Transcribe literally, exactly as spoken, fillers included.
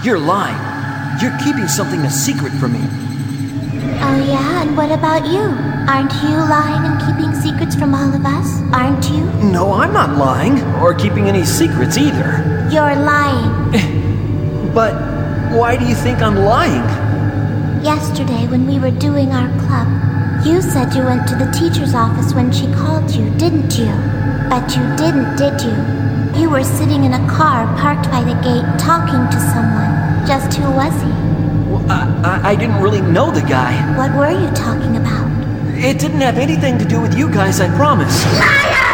You're lying. You're keeping something a secret from me. Oh yeah, and what about you? Aren't you lying and keeping secrets from all of us? Aren't you? No, I'm not lying, or keeping any secrets either. You're lying. But why do you think I'm lying? Yesterday, when we were doing our club, you said you went to the teacher's office when she called you, didn't you? But you didn't, did you? You were sitting in a car parked by the gate talking to someone. Just who was he? Well, I, I, I didn't really know the guy. What were you talking about? It didn't have anything to do with you guys, I promise. Liar!